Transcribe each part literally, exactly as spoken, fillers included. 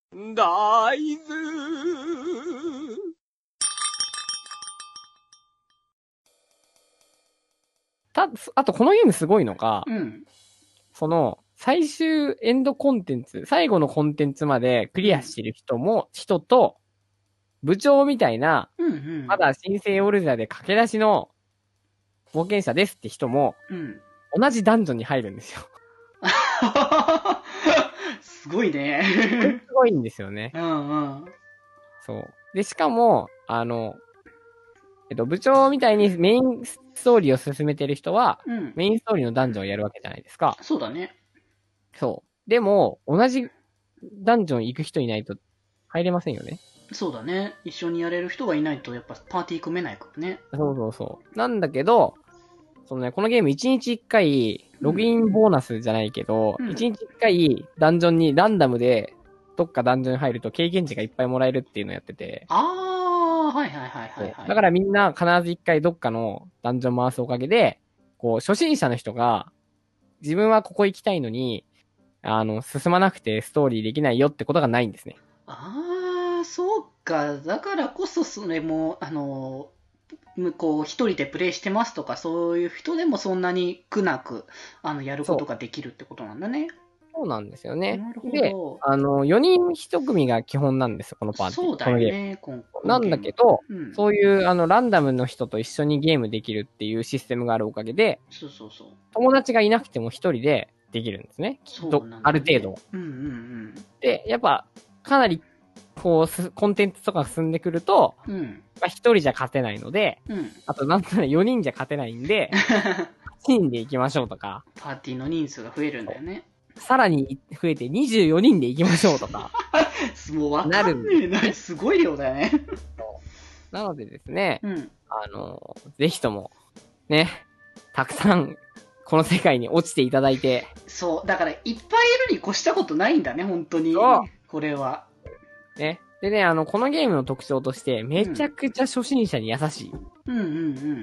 大豆。た、あとこのゲームすごいのが、 うん。 その、最終エンドコンテンツ、最後のコンテンツまでクリアしてる人も、うん、人と、部長みたいな、 うんうん、 まだ新生オルザで駆け出しの冒険者ですって人も、うん、同じダンジョンに入るんですよ。 すごいね。 すごいんですよね。 うんうん。 そう。で、しかも、あの、えっと、部長みたいにメインストーリーを進めてる人は、うん、メインストーリーのダンジョンをやるわけじゃないですか。 そうだね。 そう。でも、同じダンジョン行く人いないと入れませんよね。 そうだね。一緒にやれる人がいないと、やっぱパーティー組めないからね。 そうそうそう。なんだけど、そのね、このゲームいちにちいっかい、ログインボーナスじゃないけど、うん、いちにちいっかいダンジョンにランダムで、どっかダンジョンに入ると経験値がいっぱいもらえるっていうのをやってて。 あー、はいはいはいはい、はい。 だからみんな必ずいっかいどっかのダンジョン回すおかげで、こう、初心者の人が、自分はここ行きたいのに、あの、進まなくてストーリーできないよってことがないんですね。 あー、そうか。だからこそそれも、あの、こう、一人でプレイしてますとか、そういう人でもそんなに苦なく、あの、やることができるってことなんだね。 そうなんですよね。 なるほど。 で、あの、よにんひと組が基本なんですよ、このパーティー。 そうだよね、 このゲーム。なんだけど、うん、そういう、あの、ランダムの人と一緒にゲームできるっていうシステムがあるおかげで、 そうそうそう。 友達がいなくても一人でできるんですね。そうなんだね、ある程度。 うんうんうん。 で、やっぱ、かなり、こう、コンテンツとか進んでくると、うん、まあ一人じゃ勝てないので、うん、あとなんとなくよにんじゃ勝てないんで、はちにんで行きましょうとか。 パーティーの人数が増えるんだよね。 さらに増えてにじゅうよにんで行きましょうとか。 もうわかんねえな。すごい量だよね。 なのでですね、うん、あの、ぜひとも、ね、たくさん、この世界に落ちていただいて。 そう、だからいっぱいいるに越したことないんだね、本当に。これは。 ね。でね、あの、このゲームの特徴として、めちゃくちゃ初心者に優しい。 うんうんうん。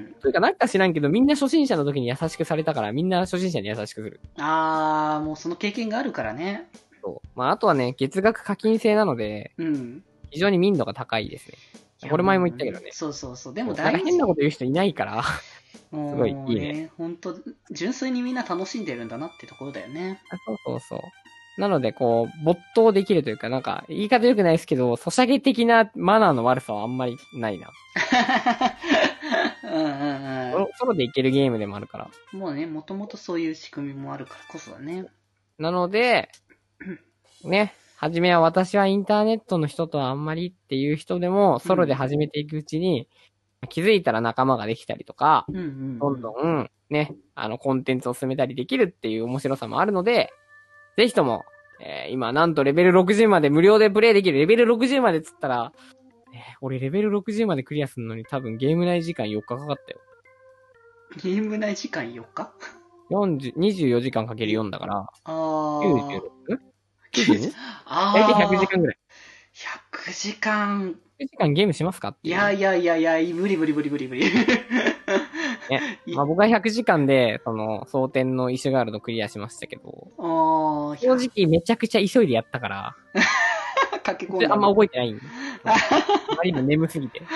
というか、なんか知らんけど、みんな初心者の時に優しくされたから、みんな初心者に優しくする。 あー、もうその経験があるからね。 そう。まあ、あとはね、月額課金制なので、うん。非常に民度が高いですね。これ前も言ったけどね。 そうそうそう。でも大事。変なこと言う人いないから、すごいいいね。 本当純粋にみんな楽しんでるんだなってところだよね。 あ、そうそうそう。なので、こう、没頭できるというか、なんか、言い方良くないですけど、ソシャゲ的なマナーの悪さはあんまりないな。 うんうんうん。 ソロでいけるゲームでもあるから。 もうね、もともとそういう仕組みもあるからこそだね。 なので、ね、はじめは私はインターネットの人とはあんまりっていう人でも、ソロで始めていくうちに、うん、気づいたら仲間ができたりとか、うんうんうん、どんどん、ね、あの、コンテンツを進めたりできるっていう面白さもあるので、ぜひとも、えー、今なんとレベルろくじゅうまで無料でプレイできる。レベルろくじゅうまでつったら、えー、俺レベルろくじゅうまでクリアするのに多分ゲーム内時間よっかかかったよ。 ゲーム内時間よっか ? よんじゅう、にじゅうよじかんかけるよんだから、 あー。 きゅうじゅうろく? きゅうじゅうに? あー。 大体ひゃくじかんぐらい。 ひゃくじかん。 ひゃくじかんゲームしますかって。 いやいやいやいや、無理無理無理無理無理。 ね。まあ僕はひゃくじかんで、その、蒼天のイシュガールドクリアしましたけど、 あ正直めちゃくちゃ急いでやったから、 駆け込んだ。 あんま覚えてないんで。あまりにも眠すぎて。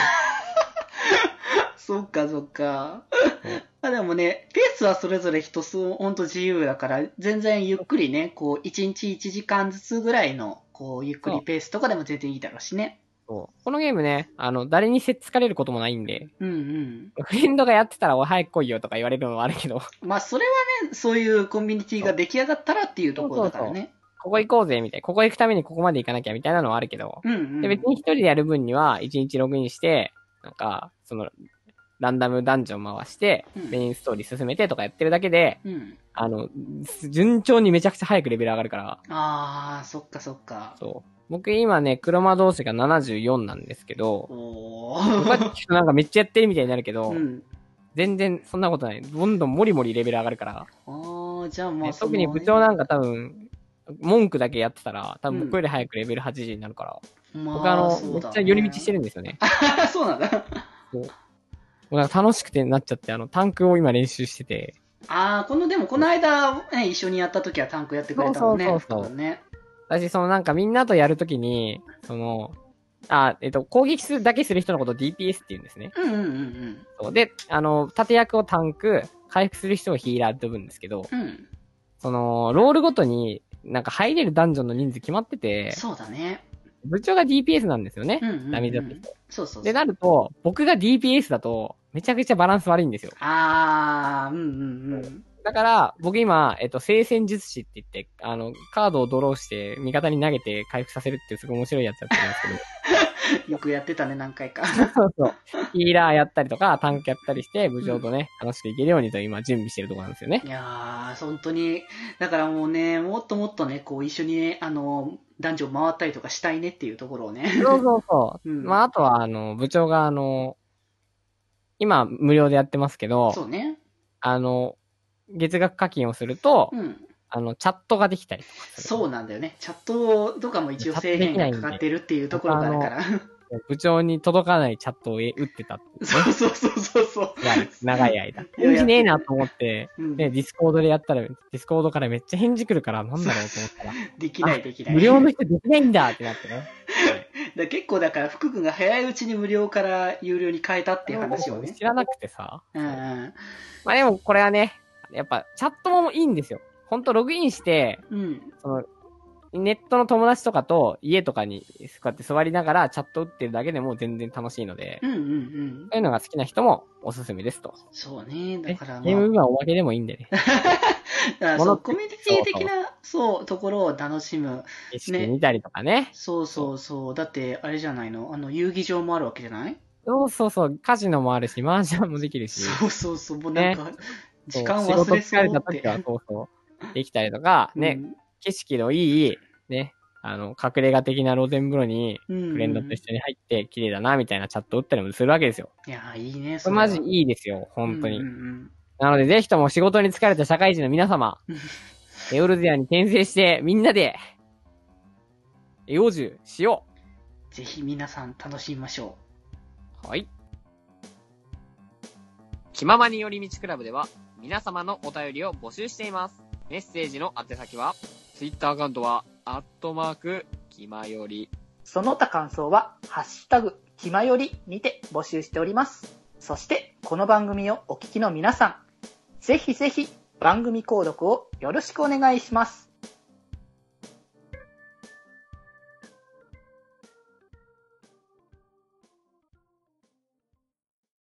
そっかそっか。あでもね、ペースはそれぞれ人数ほんと自由だから、全然ゆっくりね、こう、いちにちいちじかんずつぐらいの、こう、ゆっくりペースとかでも全然いいだろうしね。 そうこのゲームね、あの、誰にせっつかれることもないんで。 うんうん。 フレンドがやってたら、おい早く来いよとか言われるのはあるけど。 まあ、それはね、そういうコミュニティが出来上がったらっていうところだからね。そうそうそうここ行こうぜ、みたいな。ここ行くためにここまで行かなきゃ、みたいなのはあるけど。 うんうん。 で、別に一人でやる分には、いちにちログインして、なんか、その、ランダムダンジョン回して、うん、メインストーリー進めてとかやってるだけで、うん、あの、順調にめちゃくちゃ早くレベル上がるから。 あー、そっかそっか。 そう。僕今ね、黒魔同士がななじゅうよんなんですけど、 おー。 僕は聞くとなんかめっちゃやってるみたいになるけど、 うん、 全然そんなことない。どんどんもりもりレベル上がるから。 あー、じゃあまあ、ね、 特に部長なんか多分、文句だけやってたら、多分僕より早くレベルはちじゅうになるから。うん、僕あの、ね、めっちゃ寄り道してるんですよね。 そうなんだ。 そう。僕楽しくてなっちゃって、あの、タンクを今練習してて。 あー、この、でもこの間、ね、一緒にやった時はタンクやってくれたもんね。 そうそうそうそう。 ね。 私、そのなんかみんなとやるときに、その、あ、えっと、攻撃するだけする人のことを ディーピーエス って言うんですね。 うんうんうんうん。 そうで、あの、盾役をタンク、回復する人をヒーラーって呼ぶんですけど、 うん。 その、ロールごとに、なんか入れるダンジョンの人数決まってて、 そうだね。 部長が ディーピーエス なんですよね。 うんうんうん、 ダメージだって人。 そうそうそう。 で、なると、僕が ディーピーエス だと、めちゃくちゃバランス悪いんですよ。 あー、うんうんうん。 だから、僕今、えっと、聖戦術師って言って、あの、カードをドローして、味方に投げて回復させるっていうすごい面白いやつやってるんですけど。 よくやってたね、何回か。 そうそう。ヒーラーやったりとか、タンクやったりして、部長とね、うん、楽しくいけるようにと今準備してるところなんですよね。 いやー、本当に、だからもうね、もっともっとね、こう一緒にね、あの、男女回ったりとかしたいねっていうところをね。 そうそうそう。 うん、 まあ、あとは、あの、部長が、あの、今、無料でやってますけど、 そうね。 あの、月額課金をすると、 うん。 あの、チャットができたりとかする。 そうなんだよね。チャットとかも一応制限がかかってるっていうところがあるから。 部長に届かないチャットを打ってたって、ね。 そうそうそうそうそう。 長い間。返事ねえなと思って、 うん、 ね、ディスコードでやったら、ディスコードからめっちゃ返事来るから、なんだろうと思ったら。 できないできない。 無料の人できないんだってなってね。 だ結構だから、福君が早いうちに無料から有料に変えたっていう話をね。 知らなくてさ。 うんうん。 まあでもこれはね、やっぱチャットもいいんですよ。ほんとログインして、 うん、 その、ネットの友達とかと家とかにこうやって座りながらチャット打ってるだけでも全然楽しいので、 うんうんうん。 そういうのが好きな人もおすすめですと。 そうね、だから、まあ、 ゲームはおまけでもいいんでね。 だそう、コミュニティ的な、そう、ところを楽しむ。 景色見たりとかね。 そうそうそう。だって、あれじゃないのあの、遊戯場もあるわけじゃない？ そうそうそう。カジノもあるし、麻雀もできるし。 そうそうそう。もうなんか、 ね、 時間忘れそうって。 仕事疲れた時は、そうそう。できたりとか、ね、うん、景色のいい、ね、あの、隠れ家的な露天風呂に、フレンドと一緒に入って、綺麗だな、みたいなチャット打ったりもするわけですよ。 いやー、いいね、 それ。これマジいいですよ、本当に。 うんうんうん、 なので、ぜひとも仕事に疲れた社会人の皆様、エオルゼアに転生して、みんなで、エオジュしよう。ぜひ皆さん楽しみましょう。はい。気ままに寄り道クラブでは、皆様のお便りを募集しています。メッセージの宛先は、ツイッターアカウントは、アットマーク、気まより。 その他感想は、ハッシュタグ、気まよりにて募集しております。そして、この番組をお聞きの皆さん、ぜひぜひ番組購読をよろしくお願いします。